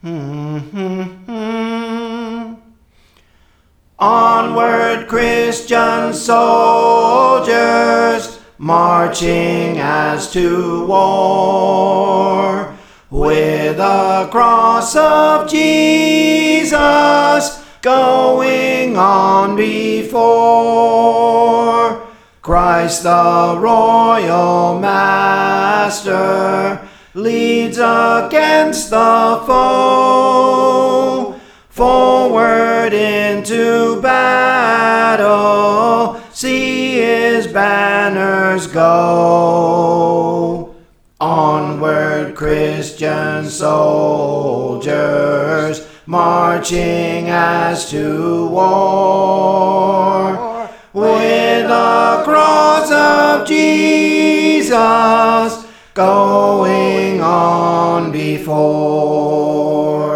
Onward, Christian soldiers, marching as to war, with the cross of Jesus going on before. Christ the royal master leads against the foe. Forward into battle, see his banners go. Onward, Christian soldiers, marching as to war, with the cross of Jesus going on before.